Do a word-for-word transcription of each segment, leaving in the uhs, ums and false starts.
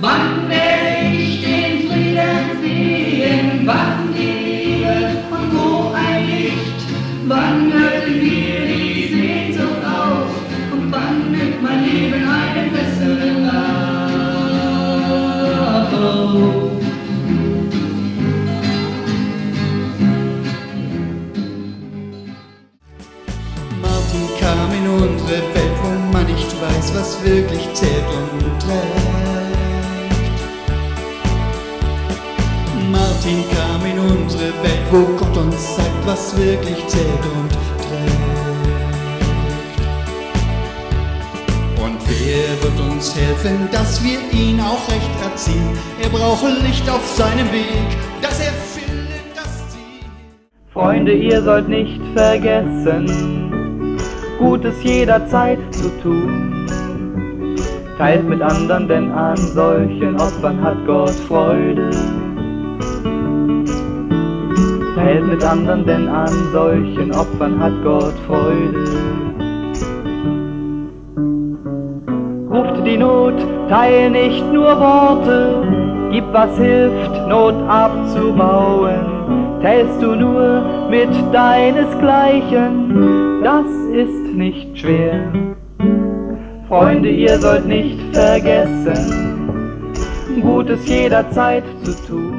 wann werde ich den Frieden sehen, wann die Liebe und wo ein Licht, wann hörten wir die Sehnsucht auf und wann nimmt mein Leben einen besseren Lauf. Martin kam in unsere Welt, wo man nicht weiß, was wirklich zählt und trägt. Martin kam in unsere Welt, wo Gott uns sagt, was wirklich zählt und trägt. Und wer wird uns helfen, dass wir ihn auch recht erziehen? Er brauche Licht auf seinem Weg, dass er findet das Ziel. Freunde, ihr sollt nicht vergessen, Gutes jederzeit zu tun. Teilt mit anderen, denn an solchen Opfern hat Gott Freude. Teilt mit anderen, denn an solchen Opfern hat Gott Freude. Ruft die Not, teil nicht nur Worte, gib was hilft, Not abzubauen. Teilst du nur mit deinesgleichen, das ist nicht schwer. Freunde, ihr sollt nicht vergessen, Gutes jederzeit zu tun.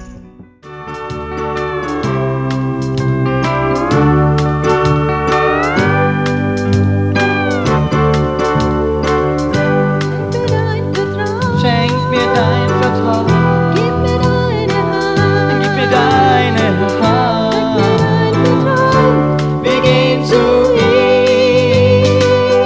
Schenk mir dein Vertrauen, Gib mir deine Hand, gib mir deine Hand. dein Vertrauen. Wir gehen zu ihm,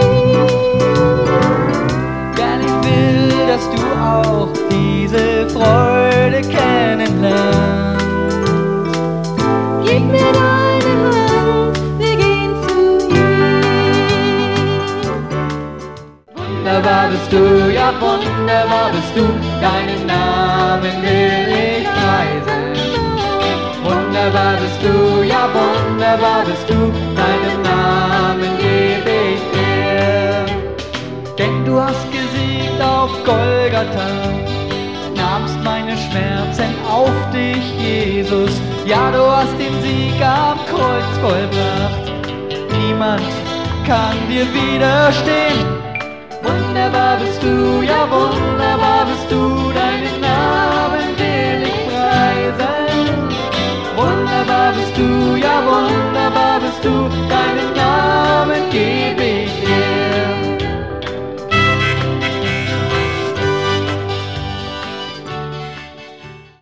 denn ich will, dass du auch diese Freude kennenlernst. Gib mir deine Hand, wir gehen zu ihm. Wunderbar bist du, ja wunderbar bist du, deinen Namen will ich preisen. Wunderbar bist du, ja wunderbar bist du, deinen Namen gebe ich dir. Denn du hast gesiegt auf Golgatha, nahmst meine Schmerzen auf dich, Jesus. Ja, du hast den Sieg am Kreuz vollbracht, niemand kann dir widerstehen. Wunderbar bist du, ja wunderbar